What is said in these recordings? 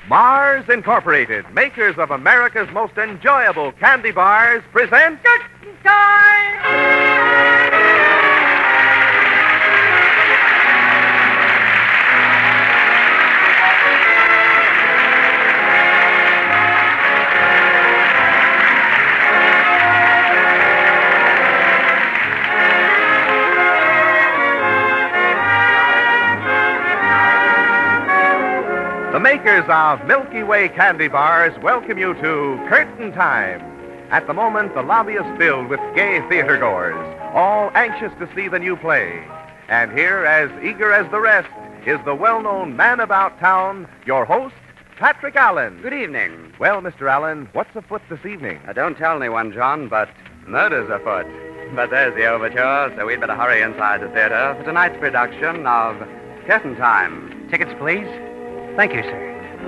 Mars Incorporated, makers of America's most enjoyable candy bars, present Curtain Time! The makers of Milky Way candy bars welcome you to Curtain Time. At the moment, the lobby is filled with gay theatergoers, all anxious to see the new play. And here, as eager as the rest, is the well-known man about town, your host, Patrick Allen. Good evening. Well, Mr. Allen, what's afoot this evening? Don't tell anyone, John, but murder's afoot. But there's the overture, so we'd better hurry inside the theater for tonight's production of Curtain Time. Tickets, please. Thank you, sir.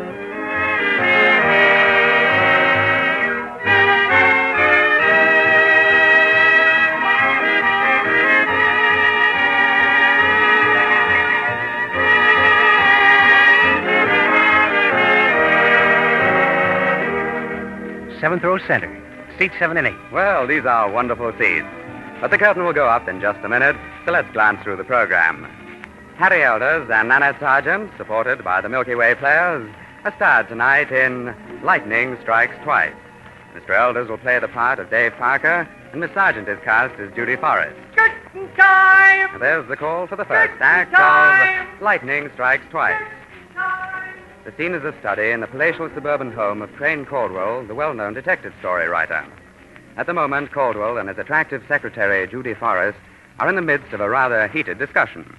Seventh row center. Seats 7 and 8. Well, these are wonderful seats. But the curtain will go up in just a minute, so let's glance through the program. Harry Elders and Nanette Sargent, supported by the Milky Way players, are starred tonight in Lightning Strikes Twice. Mr. Elders will play the part of Dave Parker, and Miss Sargent is cast as Judy Forrest. Curtain Time! There's the call for the first act of Lightning Strikes Twice. The scene is a study in the palatial suburban home of Crane Caldwell, the well-known detective story writer. At the moment, Caldwell and his attractive secretary, Judy Forrest, are in the midst of a rather heated discussion.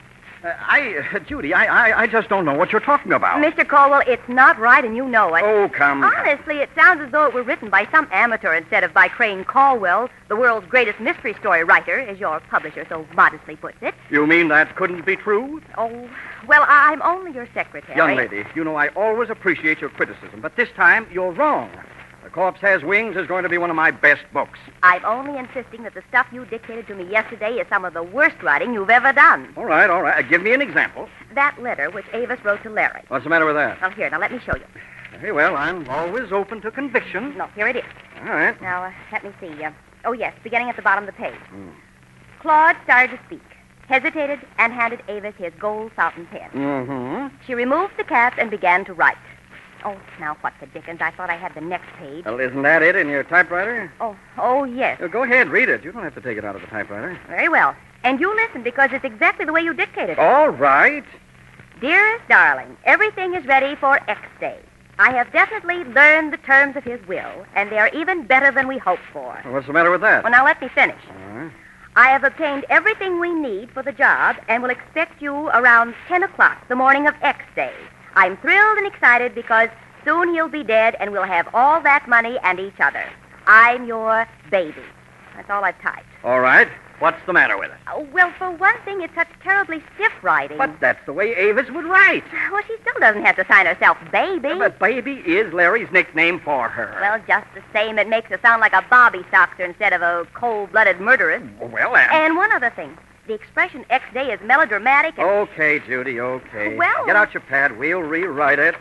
Judy, I just don't know what you're talking about. Mr. Caldwell, it's not right, and you know it. Oh, come. Honestly, it sounds as though it were written by some amateur instead of by Crane Caldwell, the world's greatest mystery story writer, as your publisher so modestly puts it. You mean that couldn't be true? Oh, well, I'm only your secretary. Young lady, you know I always appreciate your criticism, but this time you're wrong. The Corpse Has Wings is going to be one of my best books. I'm only insisting that the stuff you dictated to me yesterday is some of the worst writing you've ever done. All right. Give me an example. That letter which Avis wrote to Larry. What's the matter with that? Well, here, now let me show you. Very well, I'm always open to conviction. No, here it is. All right. Now, let me see. Oh, yes, beginning at the bottom of the page. Claude started to speak, hesitated, and handed Avis his gold fountain pen. Mm-hmm. She removed the cap and began to write. Oh, now what the dickens? I thought I had the next page. Well, isn't that it in your typewriter? Oh, yes. Go ahead, read it. You don't have to take it out of the typewriter. Very well. And you listen, because it's exactly the way you dictated it. All right. Dearest darling, everything is ready for X Day. I have definitely learned the terms of his will, and they are even better than we hoped for. Well, what's the matter with that? Well, now let me finish. All right. I have obtained everything we need for the job and will expect you around 10 o'clock the morning of X Day. I'm thrilled and excited because soon he'll be dead and we'll have all that money and each other. I'm your baby. That's all I've typed. All right. What's the matter with it? Oh, well, for one thing, it's such terribly stiff writing. But that's the way Avis would write. Well, she still doesn't have to sign herself baby. But baby is Larry's nickname for her. Well, just the same, it makes her sound like a Bobby Soxer instead of a cold-blooded murderess. Well, And one other thing. The expression X Day is melodramatic and... Okay, Judy, okay. Well... Get out your pad. We'll rewrite it.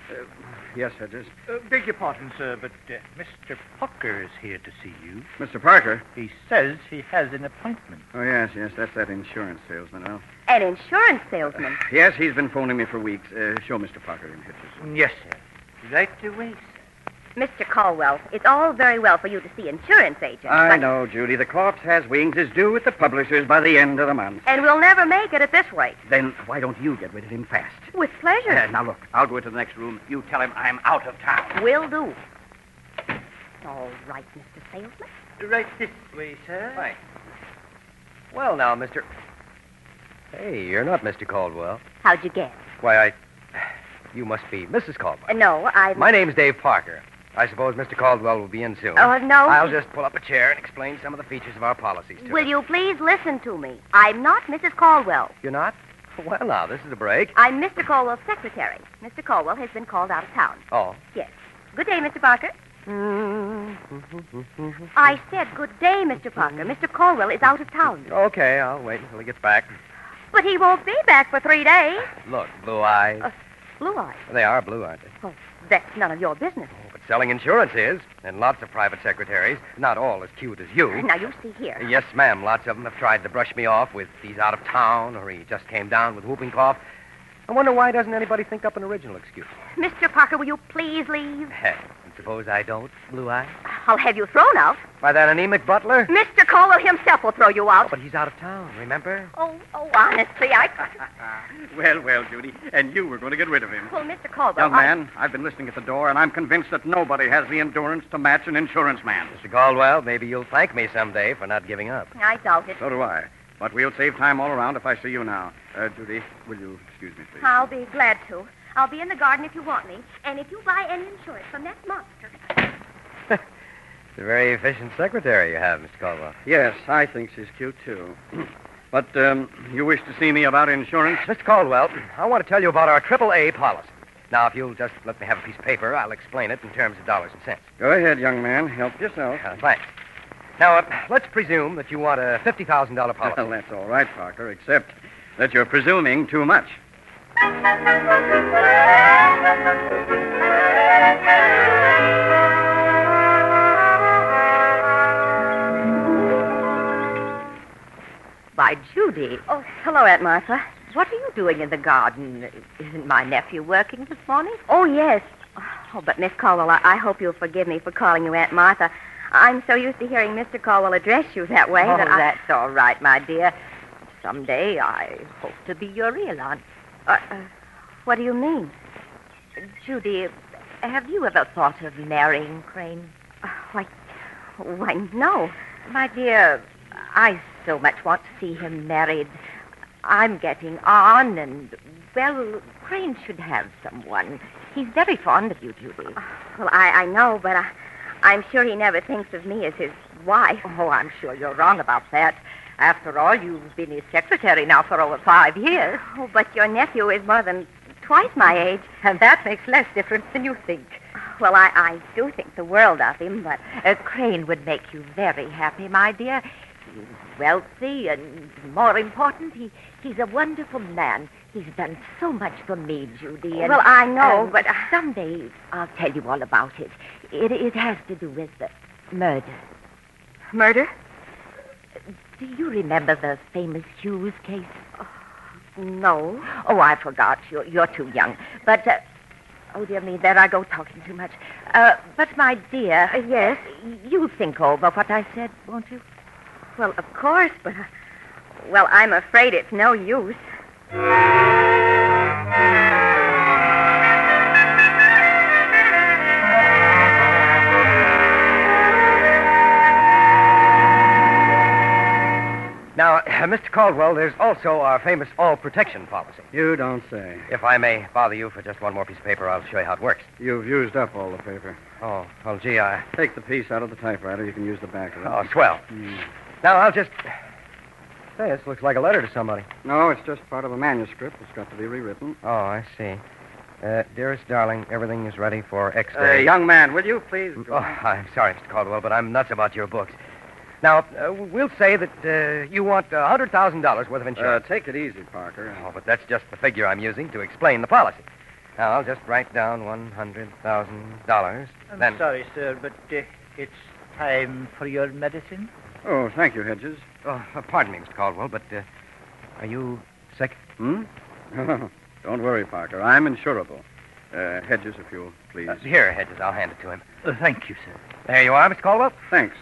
Yes, Hedges. Beg your pardon, sir, but Mr. Parker is here to see you. Mr. Parker? He says he has an appointment. Oh, yes, that's that insurance salesman. Oh. An insurance salesman? Yes, he's been phoning me for weeks. Show Mr. Parker in, Hedges. Yes, sir. Right away, sir. Mr. Caldwell, it's all very well for you to see insurance agents. I know, Judy. The Corpse Has Wings is due at the publishers by the end of the month. And we'll never make it at this rate. Then why don't you get rid of him fast? With pleasure. Now, look, I'll go into the next room. You tell him I'm out of town. Will do. All right, Mr. Salesman. Right this way, sir. Right. Well, now, Mr... Hey, you're not Mr. Caldwell. How'd you guess? Why, You must be Mrs. Caldwell. No, My name's Dave Parker. I suppose Mr. Caldwell will be in soon. Oh, no. I'll just pull up a chair and explain some of the features of our policies to Will him. you please listen to me? I'm not Mrs. Caldwell. You're not? Well, now, this is a break. I'm Mr. Caldwell's secretary. Mr. Caldwell has been called out of town. Oh. Yes. Good day, Mr. Parker. I said good day, Mr. Parker. Mr. Caldwell is out of town. Okay, I'll wait until he gets back. But he won't be back for 3 days. Look, Blue Eyes. Blue Eyes. They are blue, aren't they? Well, that's none of your business. Oh, but selling insurance is, and lots of private secretaries. Not all as cute as you. Now, you see here. Yes, ma'am. Lots of them have tried to brush me off with he's out of town or he just came down with whooping cough. I wonder why doesn't anybody think up an original excuse? Mr. Parker, will you please leave? And suppose I don't, Blue Eye? I'll have you thrown out. By that anemic butler? Mr. Colwell himself will throw you out. Oh, but he's out of town, remember? Oh, honestly, Well, Judy, and you were going to get rid of him. Well, Mr. Colwell, Young man, I've been listening at the door, and I'm convinced that nobody has the endurance to match an insurance man. Mr. Caldwell, maybe you'll thank me someday for not giving up. I doubt it. So do I. But we'll save time all around if I see you now. Judy, will you excuse me, please? I'll be glad to. I'll be in the garden if you want me. And if you buy any insurance from that monster... It's a very efficient secretary you have, Mr. Caldwell. Yes, I think she's cute, too. But you wish to see me about insurance? Mr. Caldwell, I want to tell you about our AAA policy. Now, if you'll just let me have a piece of paper, I'll explain it in terms of dollars and cents. Go ahead, young man. Help yourself. Thanks. Now, let's presume that you want a $50,000 policy. Well, that's all right, Parker, except that you're presuming too much. Why, Judy. Oh, hello, Aunt Martha. What are you doing in the garden? Isn't my nephew working this morning? Oh, yes. Oh, but Miss Colwell, I hope you'll forgive me for calling you Aunt Martha. I'm so used to hearing Mr. Colwell address you that way that That's all right, my dear. Someday I hope to be your real aunt. What do you mean? Judy, have you ever thought of marrying Crane? Why, no. My dear, I so much want to see him married. I'm getting on, and, well, Crane should have someone. He's very fond of you, Judy. Well, I know, but I'm sure he never thinks of me as his wife. Oh, I'm sure you're wrong about that. After all, you've been his secretary now for over 5 years. Oh, but your nephew is more than twice my age. And that makes less difference than you think. Well, I do think the world of him, but... Crane would make you very happy, my dear. He's wealthy, and more important, he's a wonderful man. He's done so much for me, Judy. And, well, I know, but... Someday I'll tell you all about it. It has to do with murder. Murder? Do you remember the famous Hughes case? No. Oh, I forgot. You're too young. But, oh, dear me, there I go talking too much. But, my dear... yes? You'll think over what I said, won't you? Well, of course, but... well, I'm afraid it's no use. Now, Mr. Caldwell, there's also our famous all-protection policy. You don't say. If I may bother you for just one more piece of paper, I'll show you how it works. You've used up all the paper. Oh, well, gee, I... Take the piece out of the typewriter. You can use the back of it. Oh, swell. Now, I'll just... Say, this looks like a letter to somebody. No, it's just part of a manuscript. It's got to be rewritten. Oh, I see. Dearest darling, everything is ready for X day. Young man, will you please... Oh, I'm sorry, Mr. Caldwell, but I'm nuts about your books. Now, we'll say that you want $100,000 worth of insurance. Take it easy, Parker. Oh, but that's just the figure I'm using to explain the policy. Now, I'll just write down $100,000. I'm sorry, sir, but it's time for your medicine. Oh, thank you, Hedges. Oh, pardon me, Mr. Caldwell, but are you sick? Hmm? Don't worry, Parker. I'm insurable. Hedges, if you'll please. Here, Hedges, I'll hand it to him. Thank you, sir. There you are, Mr. Caldwell. Thanks.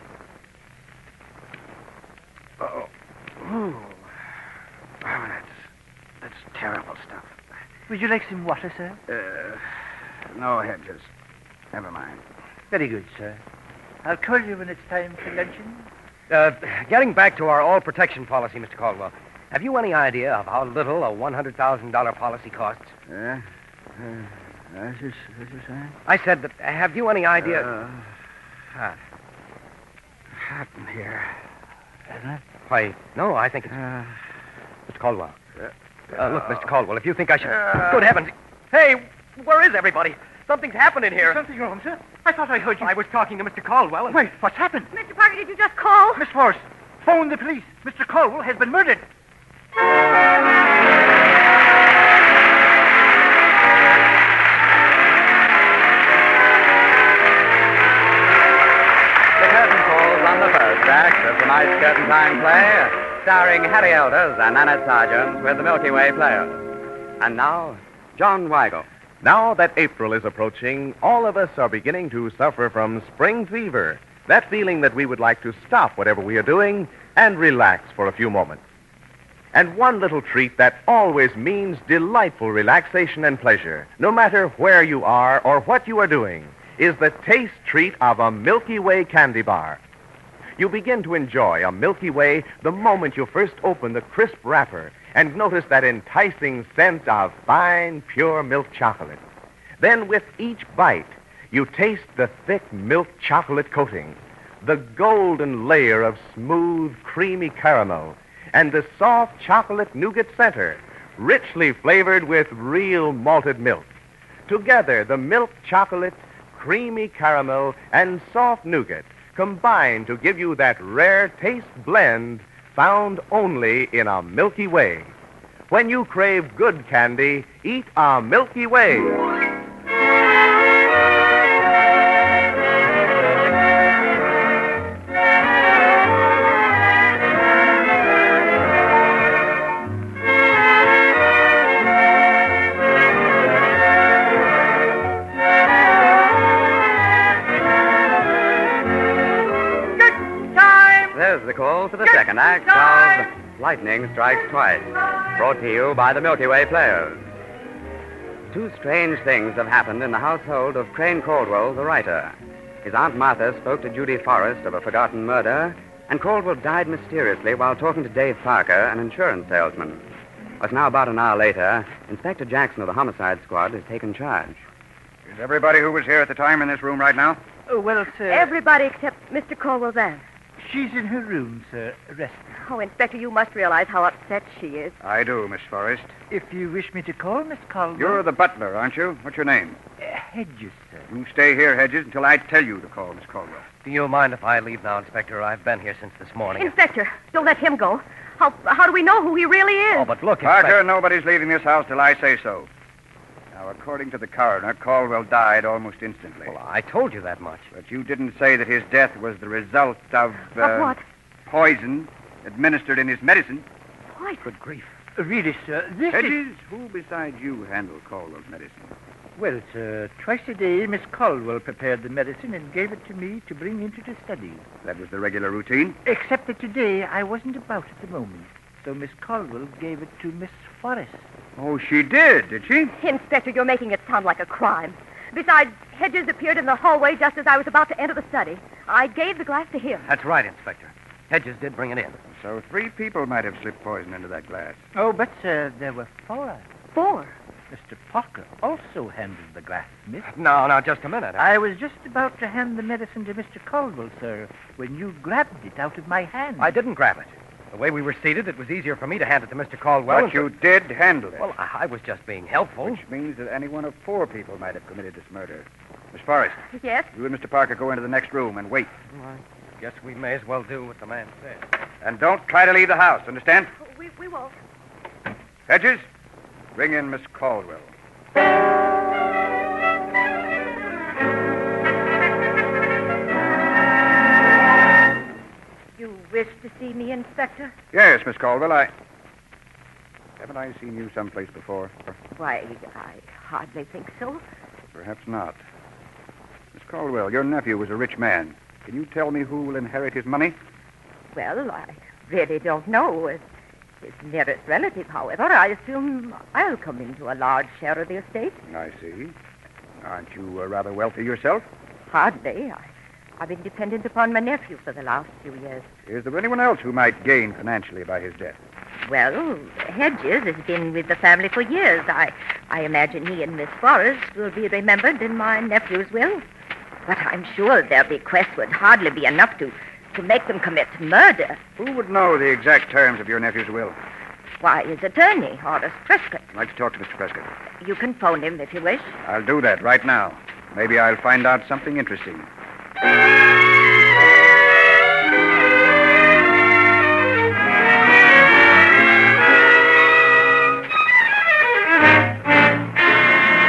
Oh, that's terrible stuff. Would you like some water, sir? No, Hedges. Never mind. Very good, sir. I'll call you when it's time for luncheon. Getting back to our all-protection policy, Mr. Caldwell, have you any idea of how little a $100,000 policy costs? As you say? I said that, have you any idea... Hot in here. Isn't it? Why, no, I think it's... Mr. Caldwell. Look, Mr. Caldwell, if you think I should... Good heavens. Hey, where is everybody? Something's happening here. Something wrong, sir? I thought I heard you... I was talking to Mr. Caldwell. Wait, what's happened? Mr. Parker, did you just call? Miss Forrest, phone the police. Mr. Caldwell has been murdered. tonight's Curtain Time play, starring Harry Elders and Annette Sargent with the Milky Way Players. And now, John Weigel. Now that April is approaching, all of us are beginning to suffer from spring fever. That feeling that we would like to stop whatever we are doing and relax for a few moments. And one little treat that always means delightful relaxation and pleasure, no matter where you are or what you are doing, is the taste treat of a Milky Way candy bar. You begin to enjoy a Milky Way the moment you first open the crisp wrapper and notice that enticing scent of fine, pure milk chocolate. Then with each bite, you taste the thick milk chocolate coating, the golden layer of smooth, creamy caramel, and the soft chocolate nougat center, richly flavored with real malted milk. Together, the milk chocolate, creamy caramel, and soft nougat combine to give you that rare taste blend found only in a Milky Way. When you crave good candy, eat a Milky Way. There's the call for the second act of Lightning Strikes Twice, brought to you by the Milky Way Players. Two strange things have happened in the household of Crane Caldwell, the writer. His Aunt Martha spoke to Judy Forrest of a forgotten murder, and Caldwell died mysteriously while talking to Dave Parker, an insurance salesman. It's now about an hour later. Inspector Jackson of the Homicide Squad has taken charge. Is everybody who was here at the time in this room right now? Oh, well, sir. Everybody except Mr. Caldwell's aunt. She's in her room, sir, resting. Oh, Inspector, you must realize how upset she is. I do, Miss Forrest. If you wish me to call, Miss Caldwell. You're the butler, aren't you? What's your name? Hedges, sir. You stay here, Hedges, until I tell you to call Miss Caldwell. Do you mind if I leave now, Inspector? I've been here since this morning. Inspector, don't let him go. How do we know who he really is? Oh, but look, Parker, Inspector. nobody's leaving this house till I say so. Now, according to the coroner, Caldwell died almost instantly. Well, I told you that much. But you didn't say that his death was the result of... Of what? Poison administered in his medicine. Good grief. Really, sir, this is... Hedges, who besides you handle Caldwell's medicine? Well, sir, twice a day, Miss Caldwell prepared the medicine and gave it to me to bring into the study. That was the regular routine? Except that today I wasn't about at the moment. So Miss Caldwell gave it to Miss Forrest. Oh, she did she? Inspector, you're making it sound like a crime. Besides, Hedges appeared in the hallway just as I was about to enter the study. I gave the glass to him. That's right, Inspector. Hedges did bring it in. So 3 people might have slipped poison into that glass. Oh, but, sir, there were 4. 4? Mr. Parker also handled the glass, miss. Now, just a minute. I was just about to hand the medicine to Mr. Caldwell, sir, when you grabbed it out of my hand. I didn't grab it. The way we were seated, it was easier for me to hand it to Mr. Caldwell. But you did handle it. Well, I was just being helpful. Which means that any one of 4 people might have committed this murder. Miss Forrest, Yes? you and Mr. Parker go into the next room and wait. I guess we may as well do what the man said. And don't try to leave the house, understand? We won't. Hedges, bring in Miss Caldwell. You wish to see me, Inspector? Yes, Miss Caldwell, Haven't I seen you someplace before? Why, I hardly think so. Perhaps not. Miss Caldwell, your nephew was a rich man. Can you tell me who will inherit his money? Well, I really don't know. As his nearest relative, however, I assume I'll come into a large share of the estate. I see. Aren't you rather wealthy yourself? Hardly. I've been dependent upon my nephew for the last few years. Is there anyone else who might gain financially by his death? Well, Hedges has been with the family for years. I imagine he and Miss Forrest will be remembered in my nephew's will. But I'm sure their bequest would hardly be enough to make them commit murder. Who would know the exact terms of your nephew's will? Why, his attorney, Horace Prescott. I'd like to talk to Mr. Prescott. You can phone him if you wish. I'll do that right now. Maybe I'll find out something interesting.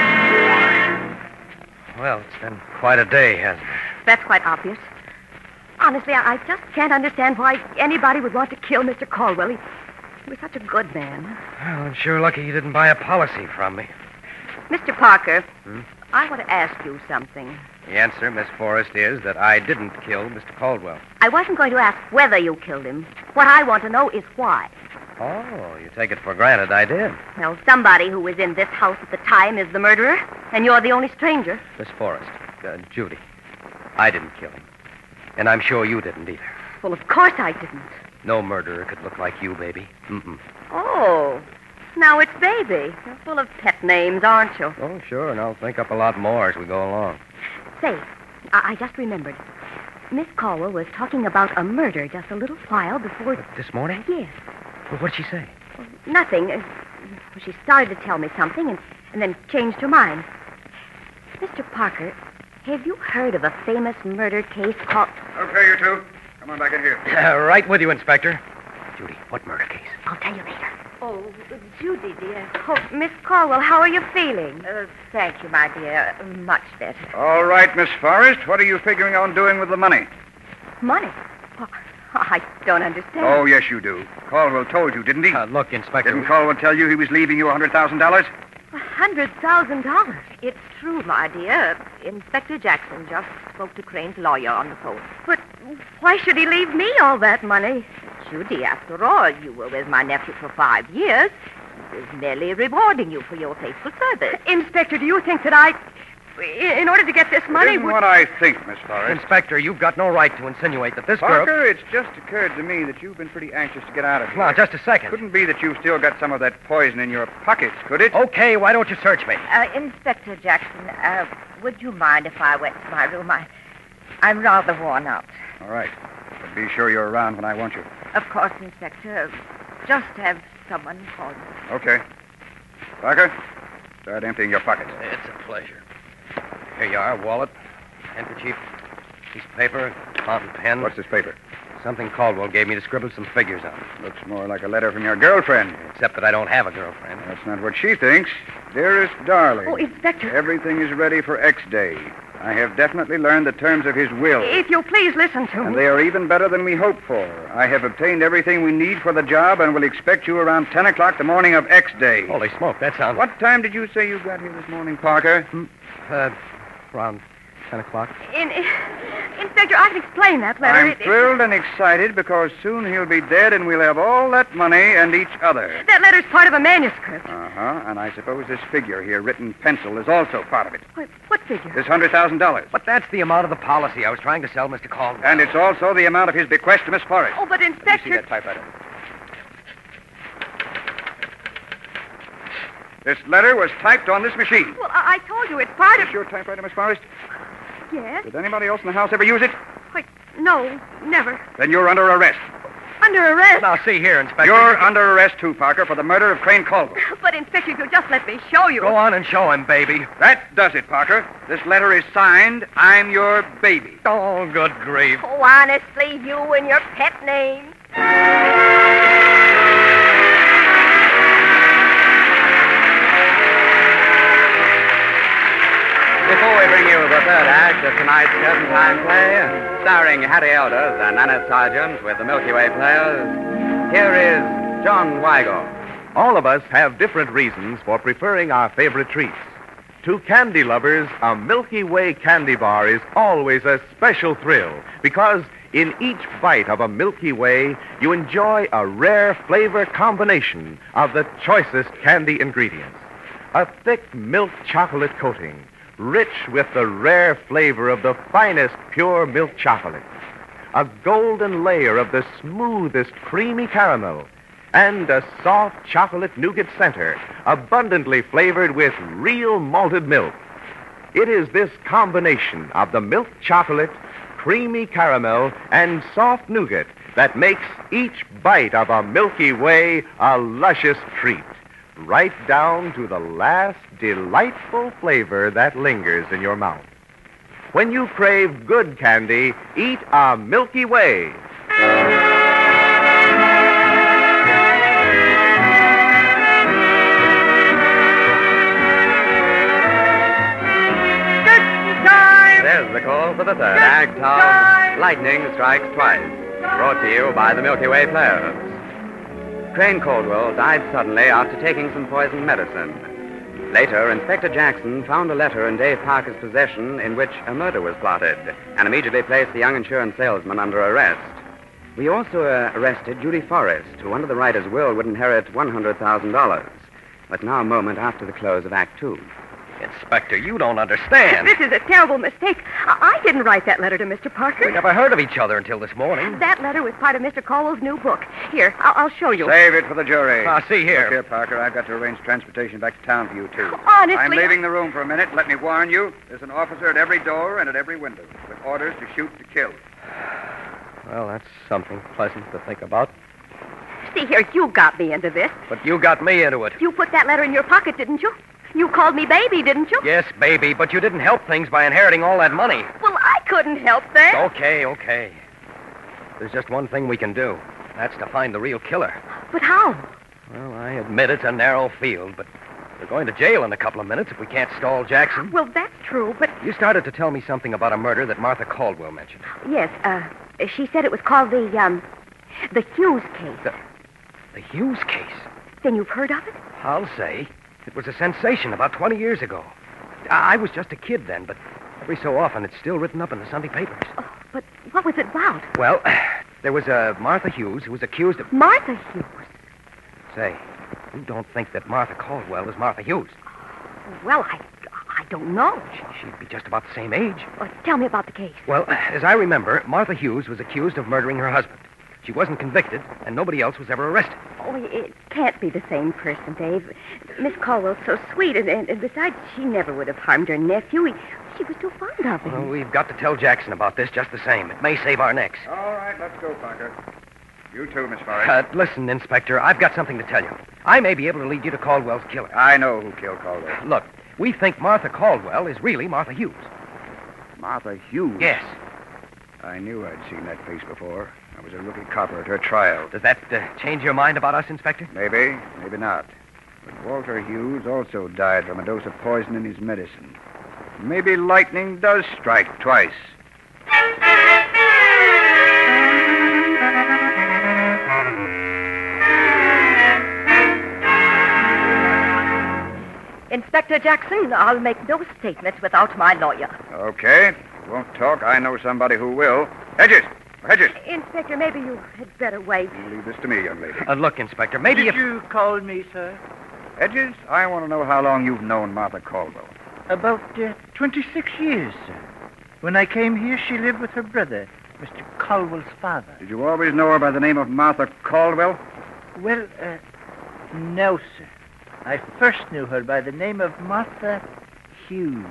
Well, it's been quite a day, hasn't it? That's quite obvious. Honestly, I just can't understand why anybody would want to kill Mr. Caldwell. He was such a good man. Well, I'm sure lucky you didn't buy a policy from me. Mr. Parker, I want to ask you something. The answer, Miss Forrest, is that I didn't kill Mr. Caldwell. I wasn't going to ask whether you killed him. What I want to know is why. Oh, you take it for granted I did. Well, somebody who was in this house at the time is the murderer, and you're the only stranger. Miss Forrest, Judy, I didn't kill him. And I'm sure you didn't either. Well, of course I didn't. No murderer could look like you, baby. Mm-mm. Oh, now it's Baby. You're full of pet names, aren't you? Oh, sure, and I'll think up a lot more as we go along. Say, I just remembered. Miss Caldwell was talking about a murder just a little while before... But this morning? Yes. Well, what did she say? Well, nothing. She started to tell me something and then changed her mind. Mr. Parker, have you heard of a famous murder case called... Okay, you two. Come on back in here. Right with you, Inspector. Judy, what murder case? I'll tell you later. Oh, Judy, dear. Oh, Miss Caldwell, how are you feeling? Thank you, my dear. Much better. All right, Miss Forrest. What are you figuring on doing with the money? Money? Oh, I don't understand. Oh, yes, you do. Caldwell told you, didn't he? Look, Inspector. Didn't Caldwell tell you he was leaving you $100,000? $100,000? It's true, my dear. Inspector Jackson just spoke to Crane's lawyer on the phone. But why should he leave me all that money? Judy, after all, you were with my nephew for 5 years. He was merely rewarding you for your faithful service. Inspector, do you think that I... In order to get this money... Isn't what I think, Miss Forrest. Inspector, you've got no right to insinuate that this Parker, girl... it's just occurred to me that you've been pretty anxious to get out of here. Now, just a second. Couldn't be that you've still got some of that poison in your pockets, could it? Okay, why don't you search me? Inspector Jackson, would you mind if I went to my room? I'm rather worn out. All right. But be sure you're around when I want you. Of course, Inspector. Just have someone call me. Okay. Parker, start emptying your pockets. It's a pleasure. Here you are, wallet, handkerchief, piece of paper, fountain pen. What's this paper? Something Caldwell gave me to scribble some figures on. Looks more like a letter from your girlfriend. Except that I don't have a girlfriend. That's not what she thinks. Dearest darling. Oh, Inspector. Everything is ready for X Day. I have definitely learned the terms of his will. If you'll please listen to And me. they are even better than we hoped for. I have obtained everything we need for the job and will expect you around 10 o'clock the morning of X Day. Holy smoke, that sounds... What time did you say you got here this morning, Parker? Around 10 o'clock. Inspector, I can explain that letter. I'm thrilled and excited because soon he'll be dead and we'll have all that money and each other. That letter's part of a manuscript. Uh-huh. And I suppose this figure here, written in pencil, is also part of it. What figure? This $100,000. But that's the amount of the policy I was trying to sell Mr. Caldwell. And it's also the amount of his bequest to Miss Forrest. Oh, but Let me see Inspector... that typewriter. This letter was typed on this machine. Well, I told you it's part Is of... this your typewriter, Miss Forrest? Yes? Did anybody else in the house ever use it? Wait, no, never. Then you're under arrest. Under arrest? Now, see here, Inspector. You're under arrest, too, Parker, for the murder of Crane Caldwell. But, Inspector, if you'll just let me show you... Go on and show him, baby. That does it, Parker. This letter is signed, I'm your baby. Oh, good grief. Oh, honestly, you and your pet name. Before we bring you the third act of tonight's Curtain Time play, starring Harry Elders and Annette Sargent with the Milky Way Players, here is John Weigel. All of us have different reasons for preferring our favorite treats. To candy lovers, a Milky Way candy bar is always a special thrill because in each bite of a Milky Way, you enjoy a rare flavor combination of the choicest candy ingredients. A thick milk chocolate coating, rich with the rare flavor of the finest pure milk chocolate. A golden layer of the smoothest creamy caramel, and a soft chocolate nougat center, abundantly flavored with real malted milk. It is this combination of the milk chocolate, creamy caramel, and soft nougat that makes each bite of a Milky Way a luscious treat, right down to the last delightful flavor that lingers in your mouth. When you crave good candy, eat a Milky Way. There's the call for the third act of Lightning Strikes Twice, brought to you by the Milky Way Players. Crane Caldwell died suddenly after taking some poison medicine. Later, Inspector Jackson found a letter in Dave Parker's possession in which a murder was plotted and immediately placed the young insurance salesman under arrest. We also arrested Judy Forrest, who under the writer's will would inherit $100,000. But now a moment after the close of Act Two. Inspector, you don't understand. This is a terrible mistake. I didn't write that letter to Mr. Parker. We never heard of each other until this morning. That letter was part of Mr. Caldwell's new book. Here, I'll show you. Save it for the jury. See here. Look here, Parker, I've got to arrange transportation back to town for you, too. Honestly, I'm leaving the room for a minute. Let me warn you, there's an officer at every door and at every window with orders to shoot to kill. Well, that's something pleasant to think about. See here, you got me into this. But you got me into it. You put that letter in your pocket, didn't you? You called me baby, didn't you? Yes, baby, but you didn't help things by inheriting all that money. Well, I couldn't help that. Okay. There's just one thing we can do. That's to find the real killer. But how? Well, I admit it's a narrow field, but we're going to jail in a couple of minutes if we can't stall Jackson. Well, that's true, but... You started to tell me something about a murder that Martha Caldwell mentioned. Yes, she said it was called the Hughes case. The Hughes case? Then you've heard of it? I'll say. It was a sensation about 20 years ago. I was just a kid then, but every so often it's still written up in the Sunday papers. Oh, but what was it about? Well, there was a Martha Hughes who was accused of... Martha Hughes? Say, you don't think that Martha Caldwell was Martha Hughes? Well, I don't know. She'd be just about the same age. Well, tell me about the case. Well, as I remember, Martha Hughes was accused of murdering her husband. She wasn't convicted, and nobody else was ever arrested. Oh, it can't be the same person, Dave. Miss Caldwell's so sweet, and besides, she never would have harmed her nephew. She was too fond of him. Well, we've got to tell Jackson about this just the same. It may save our necks. All right, let's go, Parker. You too, Miss Forrest. Listen, Inspector, I've got something to tell you. I may be able to lead you to Caldwell's killer. I know who killed Caldwell. Look, we think Martha Caldwell is really Martha Hughes. Martha Hughes? Yes. I knew I'd seen that face before. I was a rookie copper at her trial. Does that change your mind about us, Inspector? Maybe, maybe not. But Walter Hughes also died from a dose of poison in his medicine. Maybe lightning does strike twice. Inspector Jackson, I'll make no statements without my lawyer. Okay. You won't talk. I know somebody who will. Hedges! Hedges! Inspector, maybe you had better wait. You leave this to me, young lady. Look, Inspector, maybe Did you call me, sir? Hedges, I want to know how long you've known Martha Caldwell. About 26 years, sir. When I came here, she lived with her brother, Mr. Caldwell's father. Did you always know her by the name of Martha Caldwell? Well, no, sir. I first knew her by the name of Martha Hughes.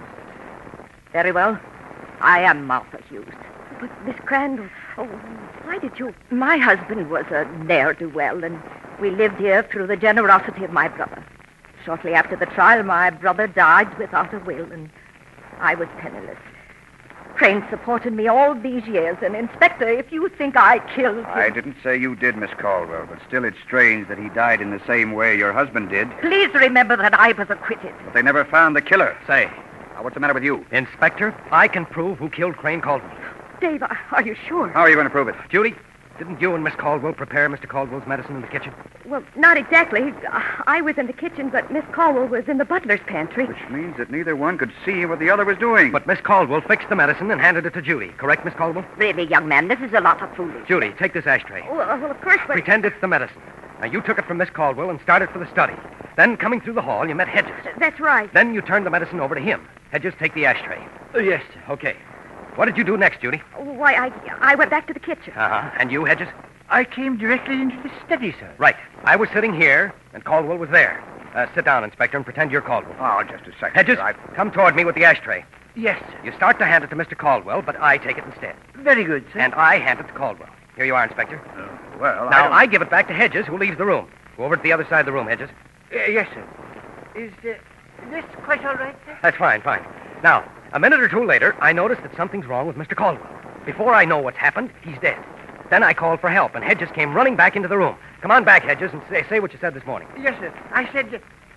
Very well. I am Martha Hughes. But, Miss Crandall, why did you... My husband was a ne'er-do-well, and we lived here through the generosity of my brother. Shortly after the trial, my brother died without a will, and I was penniless. Crane supported me all these years, and, Inspector, if you think I killed him... I didn't say you did, Miss Caldwell, but still it's strange that he died in the same way your husband did. Please remember that I was acquitted. But they never found the killer. Say, Now, what's the matter with you? Inspector, I can prove who killed Crane Caldwell. Dave, are you sure? How are you going to prove it? Judy, didn't you and Miss Caldwell prepare Mr. Caldwell's medicine in the kitchen? Well, not exactly. I was in the kitchen, but Miss Caldwell was in the butler's pantry. Which means that neither one could see what the other was doing. But Miss Caldwell fixed the medicine and handed it to Judy. Correct, Miss Caldwell? Really, young man, this is a lot of foolishness. Judy, take this ashtray. Well, of course, but... Pretend it's the medicine. Now, you took it from Miss Caldwell and started for the study. Then, coming through the hall, you met Hedges. That's right. Then you turned the medicine over to him. Hedges, take the ashtray. Yes, sir. Okay. What did you do next, Judy? Why, I went back to the kitchen. Uh-huh. And you, Hedges? I came directly into the study, sir. Right. I was sitting here, and Caldwell was there. Sit down, Inspector, and pretend you're Caldwell. Oh, just a second. Hedges, come toward me with the ashtray. Yes, sir. You start to hand it to Mr. Caldwell, but I take it instead. Very good, sir. And I hand it to Caldwell. Here you are, Inspector. Well, Now, I give it back to Hedges, who leaves the room. Go over to the other side of the room, Hedges. Yes, sir. Is this quite all right, sir? That's fine. Now, a minute or two later, I noticed that something's wrong with Mr. Caldwell. Before I know what's happened, he's dead. Then I called for help, and Hedges came running back into the room. Come on back, Hedges, and say what you said this morning. Yes, sir. I said,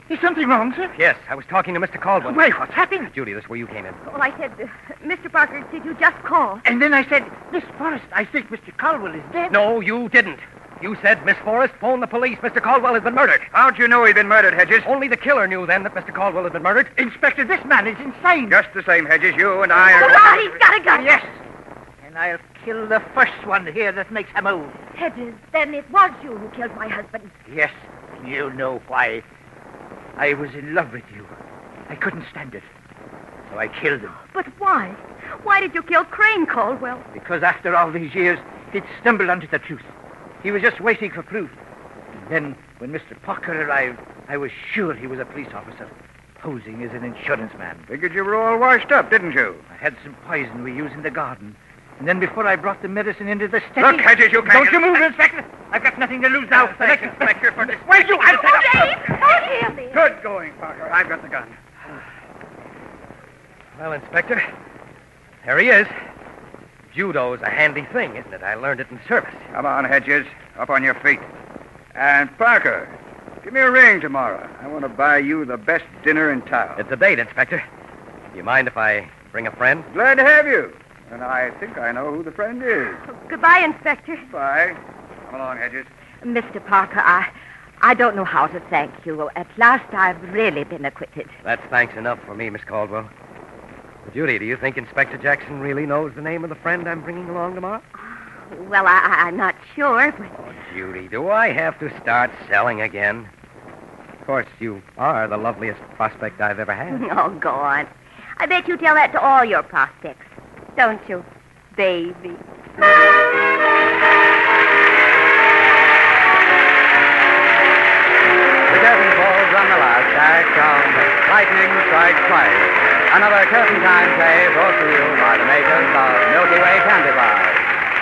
Is something wrong, sir? Yes, I was talking to Mr. Caldwell. Why, what's happened? Judy, this is where you came in. Oh, I said, Mr. Parker, did you just call? And then I said, Miss Forrest, I think Mr. Caldwell is dead. No, you didn't. You said, Miss Forrest, phone the police. Mr. Caldwell has been murdered. How'd you know he'd been murdered, Hedges? Only the killer knew then that Mr. Caldwell had been murdered. Inspector, this man is insane. Just the same, Hedges, you and I are... Oh, he's got a gun. Yes. And I'll kill the first one here that makes a move. Hedges, then it was you who killed my husband. Yes, you know why. I was in love with you. I couldn't stand it. So I killed him. But why? Why did you kill Crane, Caldwell? Because after all these years, he'd stumbled onto the truth. He was just waiting for proof. And then, when Mr. Parker arrived, I was sure he was a police officer, posing as an insurance man. Figured you were all washed up, didn't you? I had some poison we use in the garden. And then before I brought the medicine into the study... Look, Hedges, you can't... Don't you move, Inspector! I've got nothing to lose now. Thanks, Inspector, for this... Wait, you... Oh, Davy! Good going, Parker. I've got the gun. Well, Inspector, there he is. Judo's a handy thing, isn't it? I learned it in service. Come on, Hedges. Up on your feet. And, Parker, give me a ring tomorrow. I want to buy you the best dinner in town. It's a date, Inspector. Do you mind if I bring a friend? Glad to have you. And I think I know who the friend is. Goodbye, Inspector. Bye. Come along, Hedges. Mr. Parker, I don't know how to thank you. At last, I've really been acquitted. That's thanks enough for me, Miss Caldwell. Judy, do you think Inspector Jackson really knows the name of the friend I'm bringing along tomorrow? Well, I'm not sure, but... Oh, Judy, do I have to start selling again? Of course, you are the loveliest prospect I've ever had. Oh, go on. I bet you tell that to all your prospects. Don't you, baby? The curtain falls on the last act of Lightning Strikes Twice. Another curtain time play brought to you by the makers of Milky Way Candy Bars.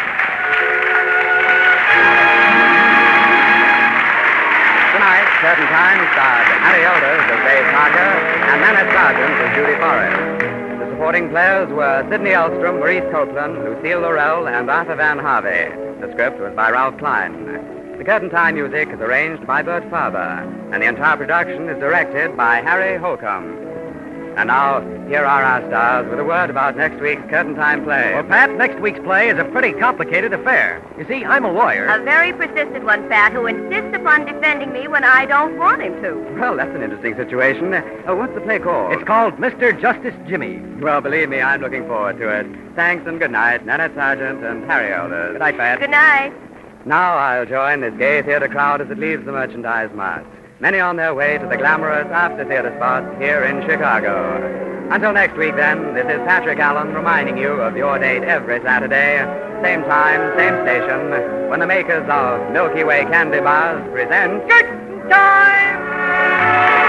Tonight, Curtain Time starred Harry Elders as Dave Parker and Nanette Sargent as Judy Forrest. The supporting players were Sidney Elstrom, Maurice Copeland, Lucille Laurel, and Arthur Van Harvey. The script was by Ralph Klein. The Curtain Time music is arranged by Bert Farber, and the entire production is directed by Harry Holcomb. And now, here are our stars with a word about next week's Curtain Time play. Well, Pat, next week's play is a pretty complicated affair. You see, I'm a lawyer. A very persistent one, Pat, who insists upon defending me when I don't want him to. Well, that's an interesting situation. What's the play called? It's called Mr. Justice Jimmy. Well, believe me, I'm looking forward to it. Thanks and good night, Nanette Sargent and Harry Elders. Good night, Pat. Good night. Now I'll join this gay theater crowd as it leaves the merchandise mart. Many on their way to the glamorous after-theater spots here in Chicago. Until next week, then, this is Patrick Allen reminding you of your date every Saturday, same time, same station, when the makers of Milky Way Candy Bars present Curtain Time!